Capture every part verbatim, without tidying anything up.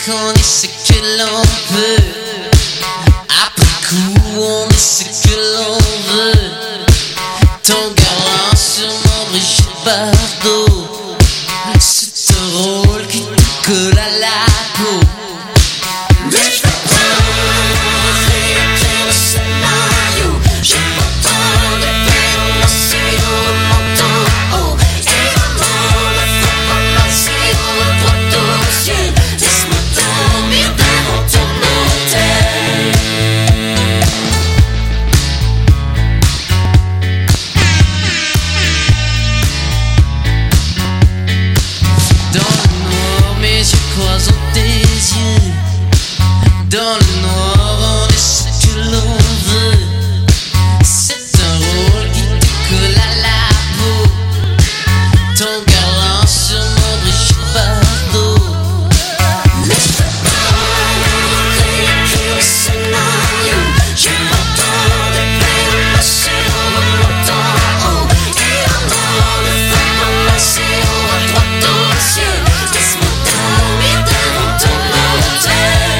qu'on est ce que l'on veut. Après coup, on est ce que l'on veut. Ton galant sur mon Brigitte Bardot. C'est un rôle qui te colle à la peau. Mais je peux pas réécrire le scénario. J'ai pas le temps de perdre c'est au manteau. Oh, évidemment, ne faut pas passer au droit au ciel. Laisse-moi dormir devant ton hôtel. Dans le noir, mes yeux croisent tes yeux. Dans le noir, on est ce que l'on veut. C'est un rôle qui te colle à la peau. Ton galant sur mon Brigitte Bardot. Mais je peux pas réécrire le scénario. J'ai pas le temps de perdre c'est au longtemps. Oh, et alors ne faut pas passer au droit au ciel. Laisse-moi dormir devant ton hôtel.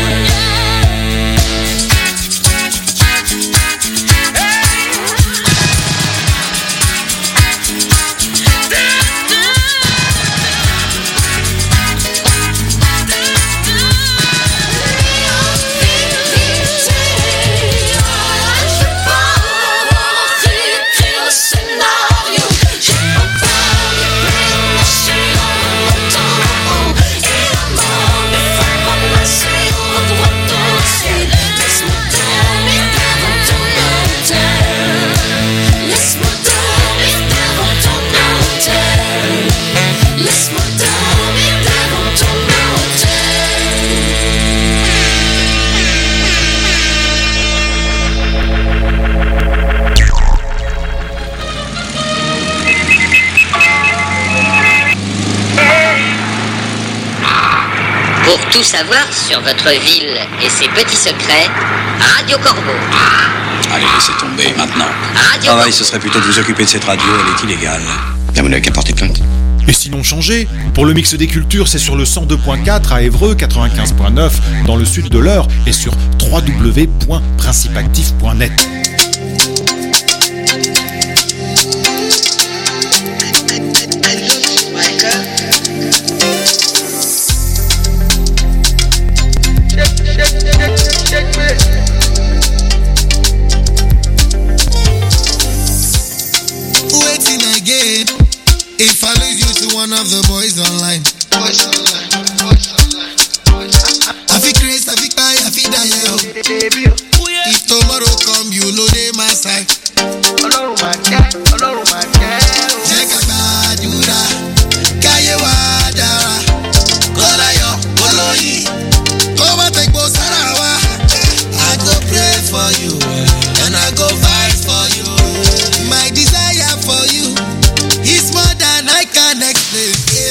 Pour tout savoir sur votre ville et ses petits secrets, Radio Corbeau. Allez, laissez tomber maintenant. Radio Travail, ce serait plutôt de vous occuper de cette radio, elle est illégale. Bien, vous n'avez qu'à porter plainte. Et sinon changé, pour le mix des cultures, c'est sur le cent deux point quatre à Évreux, quatre-vingt-quinze point neuf dans le sud de l'Eure et sur w w w point principactif point net. Waiting again. If I lose you to one of the boys online, boys online, boys online, boys online. I feel crazy, I feel cry, I feel die. If tomorrow come, you know they my side. Ọlọ́run máa jẹ́, Ọlọ́run máa jẹ́. Jẹ́ ká gbàdúrà, káyé wa dára. Kó láyọ̀, kó lóyìn, kó má tẹ̀gbọ́ sára wa. I go pray for you, and I go fight for you. My desire for you is more than I can explain.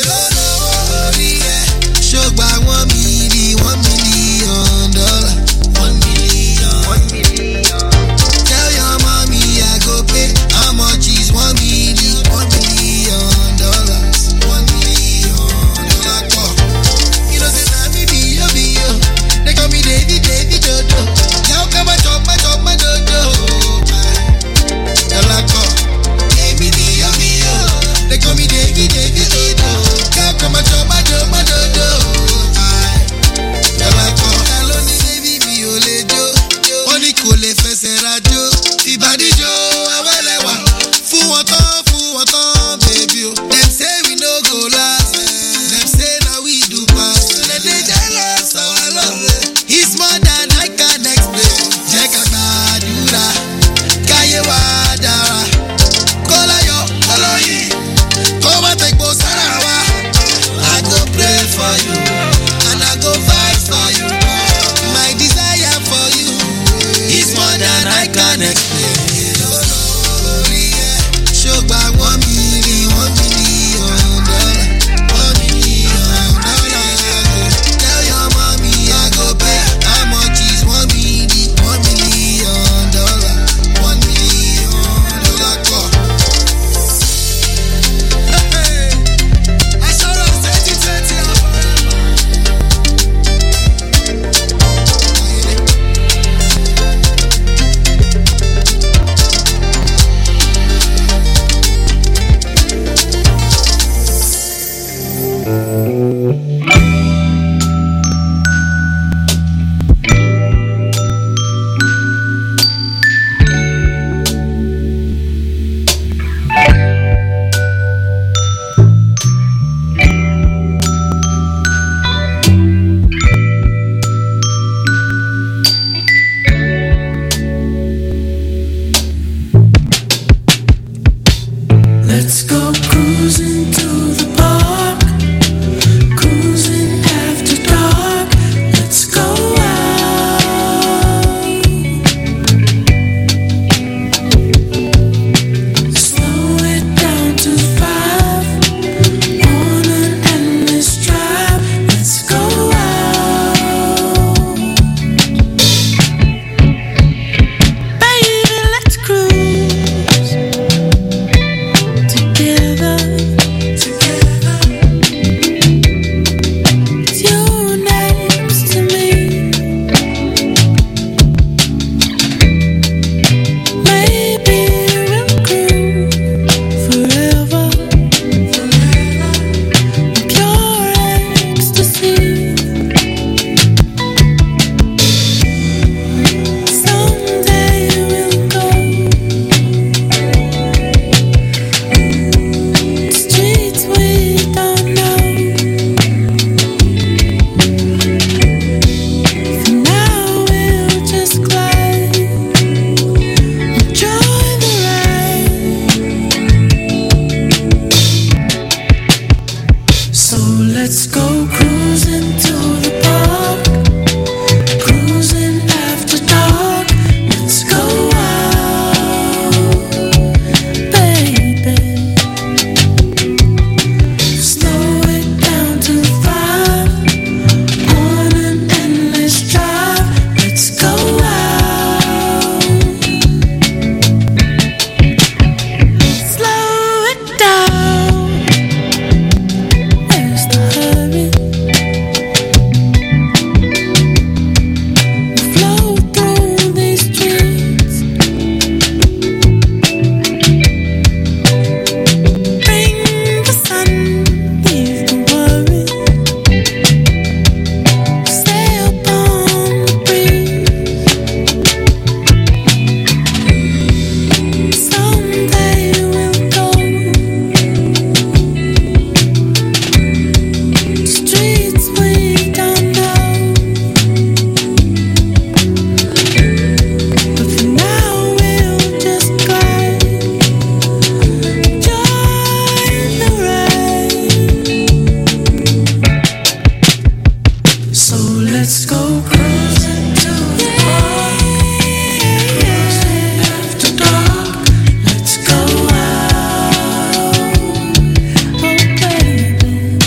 Let's go cruising to the park. Cruising after dark. Let's go out. Oh baby.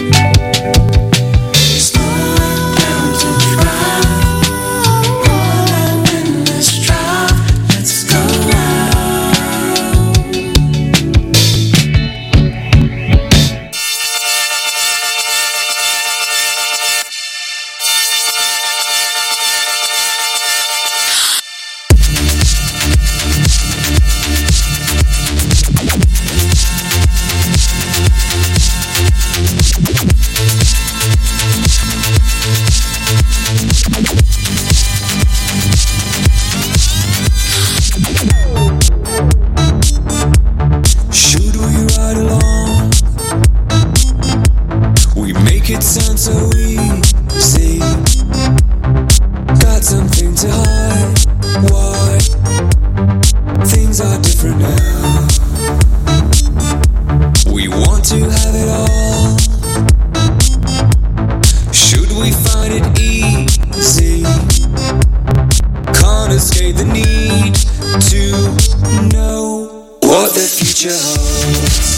Slow down to drive. All out in this drive. Let's go out. Should we ride along? We make it sound so easy. Got something to hide. Why? Things are different now. We want to have it all. Should we find it easy? Can't escape the need to know what the future holds.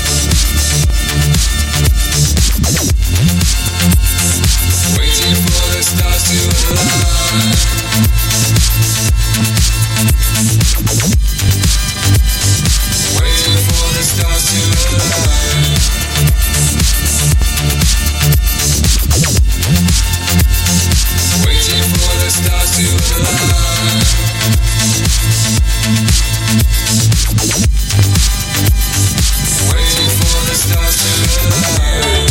Waiting for the stars to align. Waiting for the stars to align. Waiting for the stars to align. Waiting for the stars to align.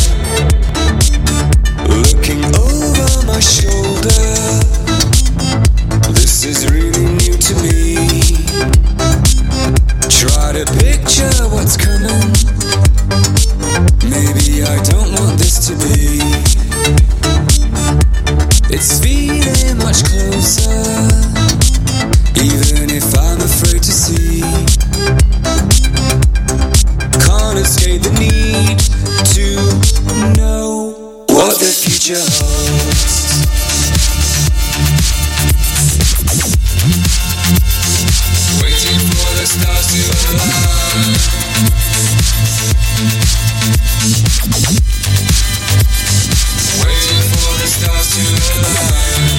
Looking over my shoulder. This is really new to me. Try to picture what's coming. Maybe I don't want this to be. It's feeling much closer, even if I'm afraid to see. Can't escape the need to know what the future holds. Waiting for the stars to align. Waiting for the stars to align.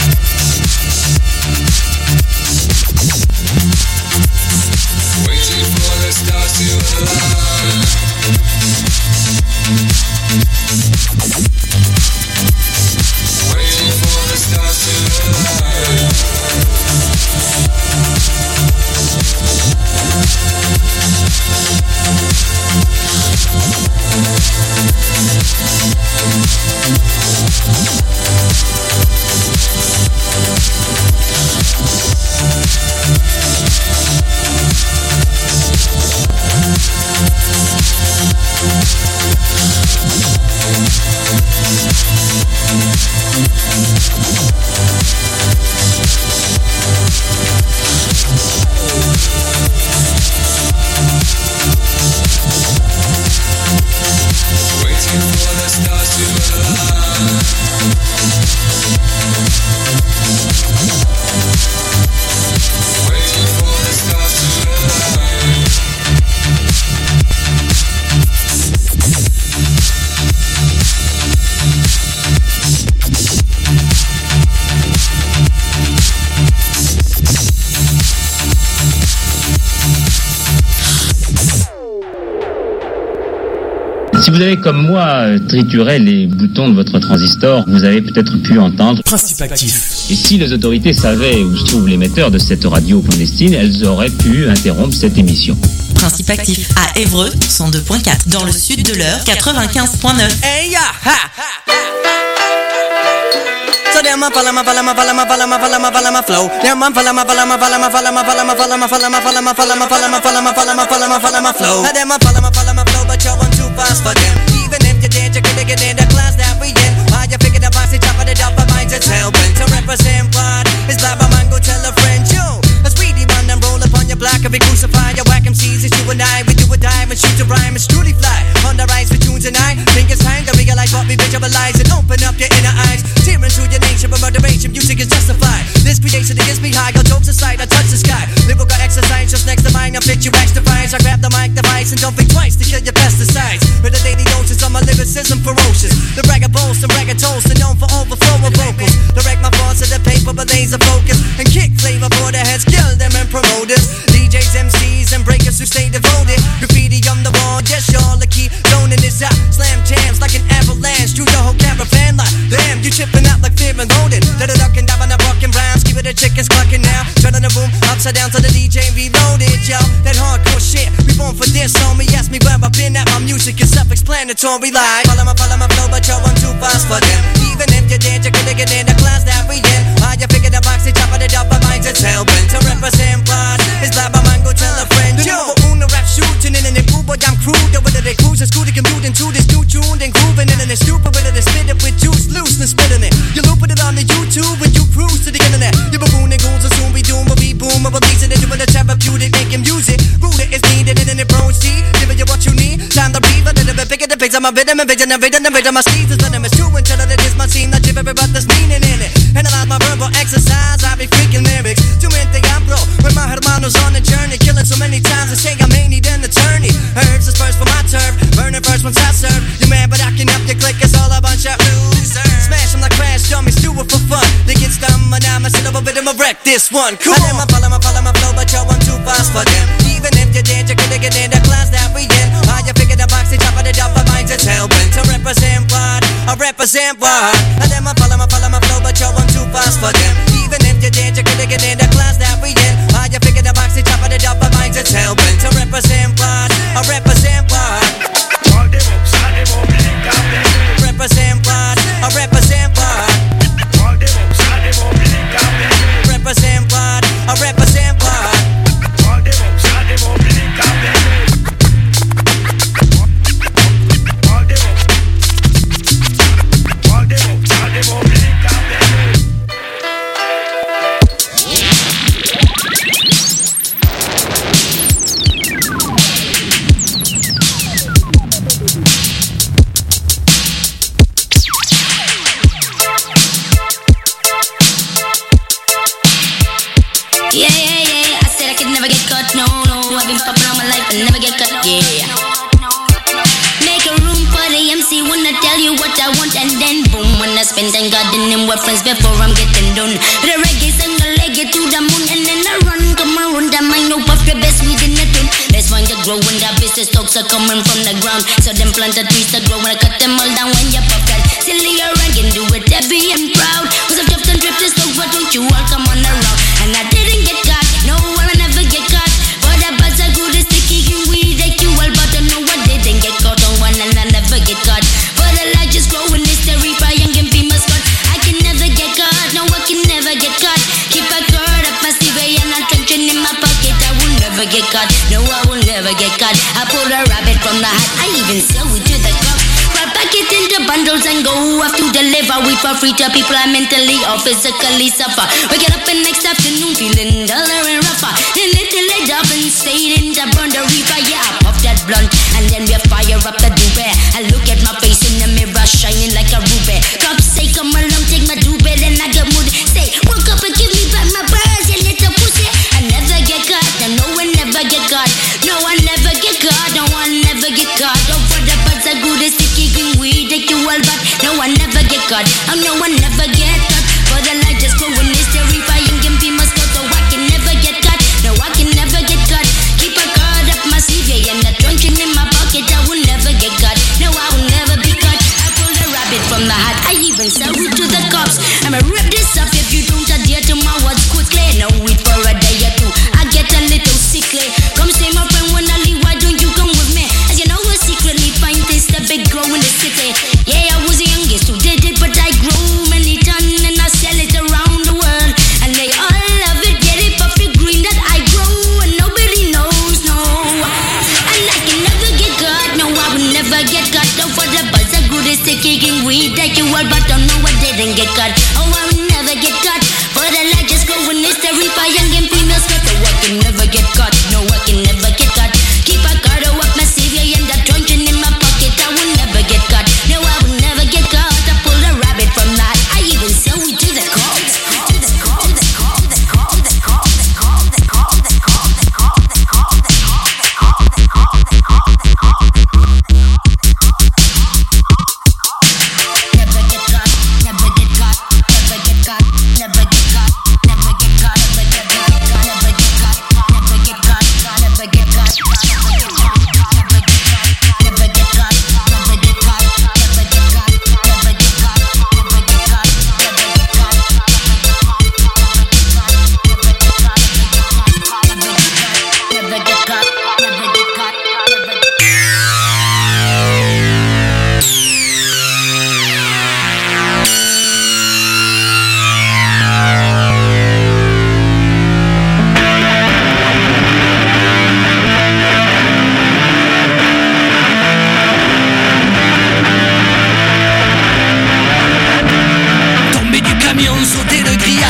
Waiting for the stars to align. Waiting for the stars to align. Si vous avez comme moi trituré les boutons de votre transistor, vous avez peut-être pu entendre Principe actif. Et si les autorités savaient où se trouve l'émetteur de cette radio clandestine, elles auraient pu interrompre cette émission. Principe actif à Évreux, cent deux point quatre. Dans le sud de l'Eure, quatre-vingt-quinze point neuf. Hey, yeah, ha, ha. So them a follow my, follow my, follow my, follow my, follow my, follow my flow. Them a follow my, follow my, follow my, follow my, follow my, follow my, follow my, follow my, follow my, follow my, follow my, follow my, follow my, follow my flow. Now them a follow my, follow my flow, but you're one too fast for them. Even if you did, you couldn't get in the class that we in. Why you figure the boss is top of the top of minds, it's helping to represent what is Baba Man, go tell a friend, yo. Let's really run and roll upon your block, if we crucify your whack M Cs, it's you and I, we do a dime and shoot a rhyme, it's truly fly. On the rise with tunes and I think it's time to realize what we visualize and open up your inner eyes. Tearing loaded. Let it ducking down on the bucking rounds. Keep it the chickens clucking now. Turn on the boom, upside down to the D J reloaded, yo. That hardcore shit, we born for this, homie. Ask me where I've been at, my music is self-explanatory. Like, follow my, follow my flow, but yo, I'm too fast for them. Even if you did, you couldn't get in the class that we in. How you figure the box, they chop it up, my mind's it's hell-bent. To represent pride, it's like my man, go tell a friend. You know, own the rap shooting, and in the group, but I'm crude. Whether they cruise, it's cool to commute into this new tune, then grooving, and then it's stupid, whether they spit it with juice, loose, and spitting it. You loop it on the YouTube, when you cruise to the internet. You baboon and goons will soon be doomed, but we boom, but release it, and doing the therapeutic, making music. Rude is needed, and then it proceed, giving you what you need. Time to breathe, a little bit bigger, the pigs of my rhythm, and vision, and vision, and vision, my sleeves, is letting me stew until it is my scene, not give everybody there's meaning in it. And I like my verbal exercise, I be freaking lyrics. Too many I'm bro, with my hermanos on the journey, killing so many times, I say I may need an attorney. Herbs is first for my turf, burning first once I serve. You mad, but I can help you click, it's all a bunch of losers. Smash them like crash dummies, do it for fun. They get stummed, and I'm a sit over rhythm, I wreck this one. Cool. I let my follow, my follow, my flow, but yo, I'm too fast for them. Even if you did, you couldn't get in the class that we in. How you figure the box, they chop it up, my mind's it's hell-bent. To represent what, I represent what. I let my follow, my follow, my flow, but yo, I'm too fast for them. Even if you did, you couldn't get in the class that we in. How you figure the box, they chop it up, my mind's it's hell-bent. To represent what, I represent what. Represent what, I represent what. Represent what, I represent what. Yeah, yeah, yeah, I said I could never get caught, no, no. I've been popping all my life and never get caught, yeah. Make a room for the M C when I tell you what I want, and then boom, when I spend time gardening with friends before I'm getting done. The reggae sing a leg it to the moon, and then I run, come around, I might know puff the best weed in the tune. Let's find the grow when the business talks are coming from the ground. So them plant the trees to grow when I cut them all down when you pop that. Silly or I can do it happy and proud. Cause I've chopped and dripped this dog, but don't you all come on around. And I didn't get caught, no, I'll never get caught. For the buzz I good is sticky and weed like you all, but I know I didn't get caught on one and I never get caught. For the light just growing this terrify young and be mascot. I can never get caught, no, I can never get caught. Keep a card up my sleeve and I'm trenching in my pocket. I will never get caught, no, I will never get caught. I pull a rabbit from the hat, I even sell it to the cup. Pack it into bundles and go off to deliver. We for free to people I mentally or physically suffer. We get up in next afternoon feeling duller and rougher. And little it up and stayed in the burn the reaper. Yeah, I puff that blunt and then we fire up the doobie. I look at my face in the mirror shining like a ruby. Cops say come along, take my doobie, then I get moody. Say, woke up and give me back my birds, you little pussy. I never get caught, I know I never get caught. No, I never get caught, no, I never get caught. Oh, for the birds are good as sticky green weed, take you all back. No, I never get caught, oh no, I never get caught. For the light just growing is terrifying and be mascot, so I can never get caught. No, I can never get caught. Keep a card up my sleeve, yeah, and the truncheon in my pocket. I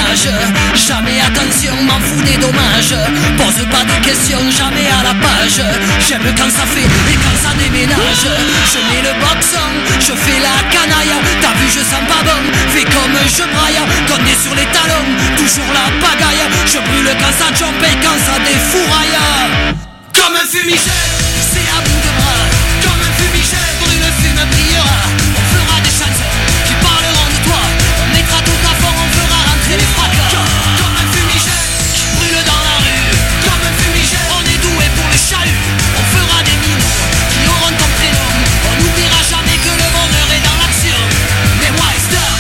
l'orage. Jamais attention, m'en fous des dommages. Pose pas de questions, jamais à la page. J'aime quand ça fait et quand ça déménage. Je mets le boxon, je fais la canaille. T'as vu, je sens pas bon, fais comme je braille. Condé sur les talons, toujours la pagaille. Je brûle quand ça jump et quand ça défouraille. Comme un fumigène, c'est à bout de bras. Comme un fumigène, brûle, fume, brillera. On fera des chansons qui parleront de toi. On mettra tout à fond, on fera rentrer les fracas. Comme un fumigène qui brûle dans la rue. Comme un fumigène, on est doué pour le chahut. On fera des minots qui auront ton prénom. On n'oubliera jamais que le bonheur est dans l'action. Mais wise up.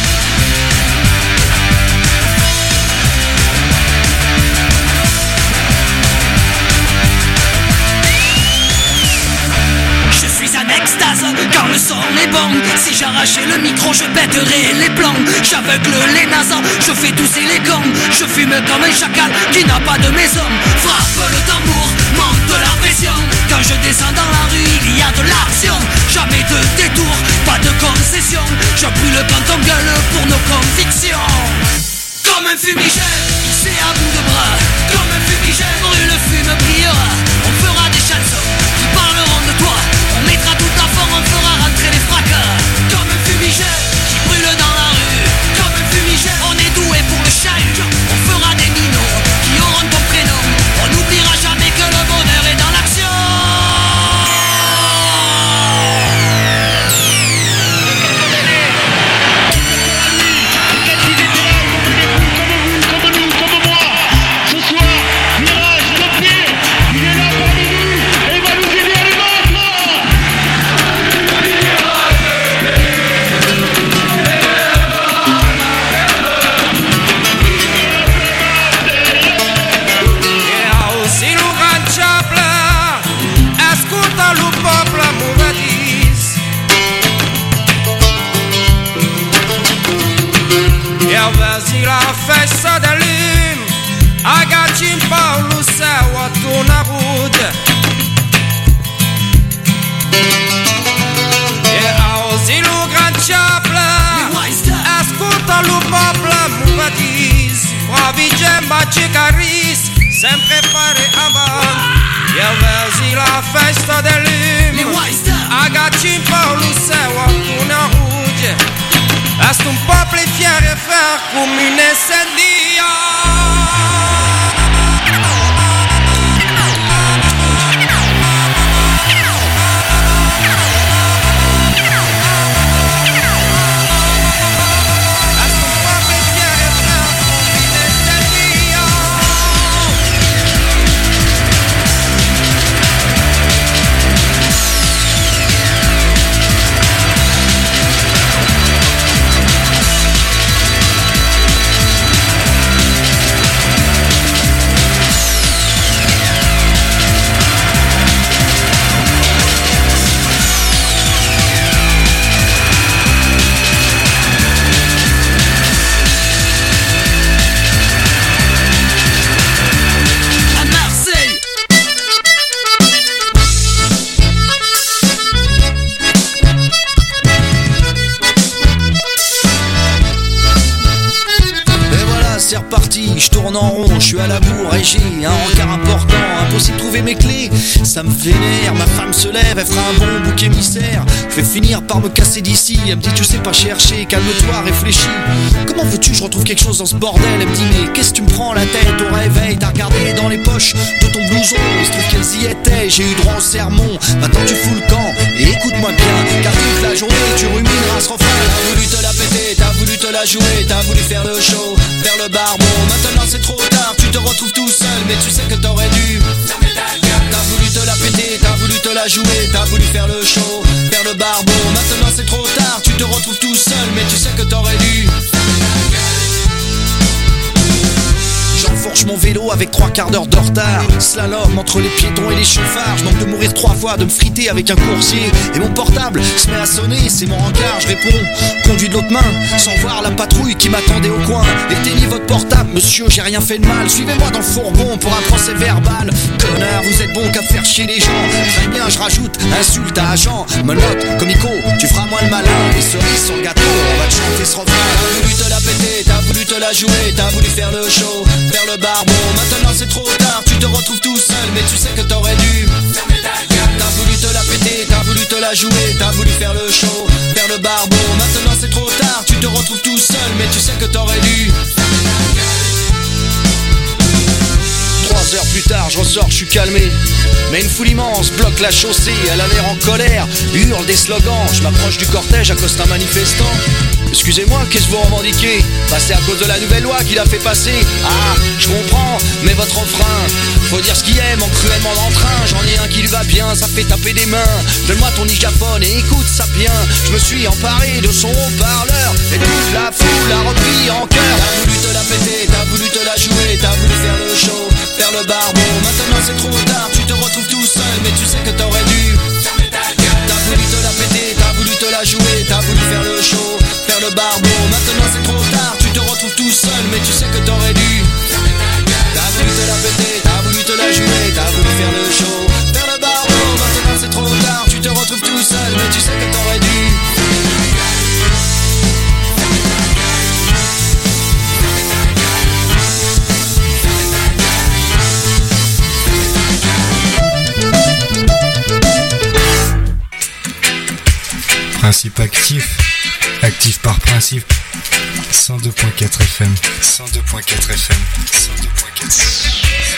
Je suis un extase quand le son est bon. Si j'arrachais le micro je pèterais les plombs. J'aveugle les nasans, je fais tousser les gants. Je fume comme un chacal qui n'a pas de maison. Frappe le tambour, monte la pression. Quand je descends dans la rue il y a de l'action. Jamais de détour, pas de concession. Je brûle quand on gueule pour nos convictions. Comme un fumigène, c'est à bout de bras. Comme un fumigène, brûle, fume, brillera. On fera des chansons qui parleront de toi. On mettra tout à fond, on fera rentrer les fracas. Comme un fumigène qui brûle dans la rue. Comme un fumigène, on est doué pour le chahut. On fera des minots qui auront ton prénom. On n'oubliera jamais que le bonheur est dans l'action. Vezi la festa de lim Agacim Paulu seua tu na rude E auzi lu gran ceaplă Ascultă-lu poplă mu diz Bravi gemba cicaris Sempre pare avant E vezi la festa de lim Agacim Paulu seua tu na rude Est un peuple fier et frère comme une incendia. Je tourne en rond, je suis à la bourre et j'ai un rencard important. Impossible de trouver mes clés, ça me vénère. Ma femme se lève, elle fera un bon bouc émissaire. Je vais finir par me casser d'ici. Elle me dit tu sais pas chercher, calme-toi, réfléchis. Comment veux-tu je retrouve quelque chose dans ce bordel? Elle me dit mais qu'est-ce que tu me prends la tête au réveil? T'as regardé dans les poches de ton blouson, il se trouve qu'elles y étaient. J'ai eu droit au sermon, maintenant tu fous le camp. Et écoute-moi bien, car toute la journée tu rumineras ce refrain. T'as voulu te la péter, t'as voulu te la jouer, t'as voulu faire le show, faire le barbon. Maintenant c'est trop tard, tu te retrouves tout seul, mais tu sais que t'aurais dû fermer ta gueule. T'as voulu te la péter, t'as voulu te la jouer, t'as voulu faire le show, faire le barbon. Maintenant c'est trop tard, tu te retrouves tout seul, mais tu sais que t'aurais dû fermer ta gueule. J'enfourche mon vélo avec trois quarts d'heure de retard. Slalom entre les piétons et les chauffards. Je manque de mourir trois fois, de me friter avec un coursier. Et mon portable se met à sonner, c'est mon rencard, je réponds. Conduit de l'autre main, sans voir la patrouille qui m'attendait au coin. Éteignez votre portable, monsieur, j'ai rien fait de mal. Suivez-moi dans le fourgon pour un procès verbal. Connard, vous êtes bon qu'à faire chier les gens. Très bien, je rajoute, insulte à agent. Menotte, comico, tu feras moins le malin. Les cerises sur le gâteau, on va te chanter ce refrain. T'as voulu te la péter, t'as voulu te la jouer, t'as voulu faire le show, faire le barbon. Maintenant c'est trop tard, tu te retrouves tout seul, mais tu sais que t'aurais dû fermer ta gueule. T'as voulu te la péter, t'as voulu te la jouer, t'as voulu faire le show, faire le barbon. Maintenant c'est trop tard, tu te retrouves tout seul, mais tu sais que t'aurais dû fermer ta gueule. Trois heures plus tard, je ressors, je suis calmé. Mais une foule immense bloque la chaussée, elle a l'air en colère, hurle des slogans. Je m'approche du cortège, accoste un manifestant. Excusez-moi, qu'est-ce que vous revendiquez? Bah c'est à cause de la nouvelle loi qu'il a fait passer. Ah, je comprends, mais votre refrain, faut dire ce qu'il aime, en cruellement d'entrain. J'en ai un qui lui va bien, ça fait taper des mains. Donne-moi ton digaphone et écoute ça bien. Je me suis emparé de son haut-parleur et toute la foule a repris en cœur. T'as voulu te la péter, t'as voulu te la jouer, t'as voulu faire le show, faire le barbon. Maintenant c'est trop tard, tu te retrouves tout seul, mais tu sais que t'aurais dû fermer ta gueule. T'as voulu te la péter, t'as voulu te la jouer, t'as voulu faire le show, faire le barbon. Maintenant c'est trop tard, tu te retrouves tout seul, mais tu sais que t'aurais dû fermer ta gueule. T'as voulu te la péter, t'as voulu te la jouer, t'as voulu faire le show, faire le barbon. Maintenant c'est trop tard, tu te retrouves tout seul, mais tu sais que t'aurais dû fermer ta gueule. Principe actif, actif par principe. cent deux point quatre F M, cent deux point quatre F M, cent deux point quatre F M.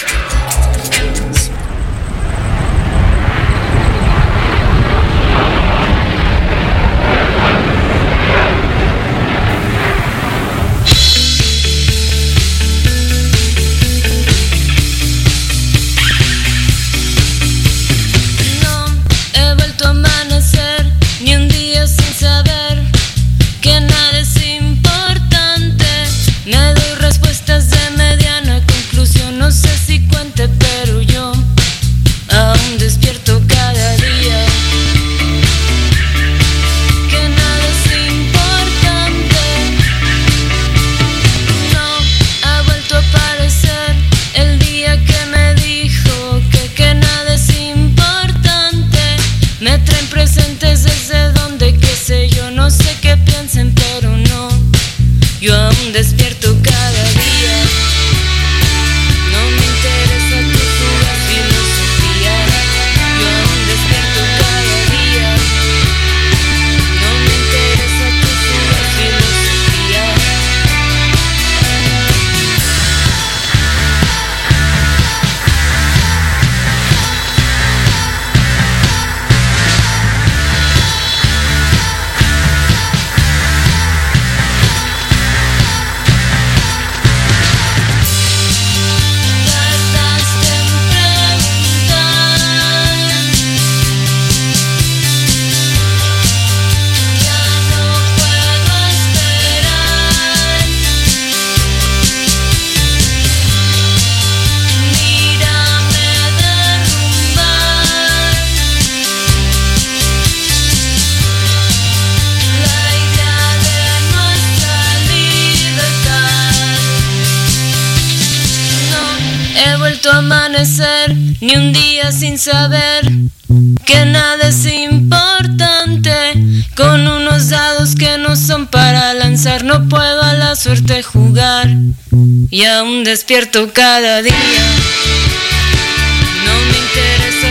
Ni un día sin saber que nada es importante. Con unos dados que no son para lanzar, no puedo a la suerte jugar. Y aún despierto cada día. No me interesa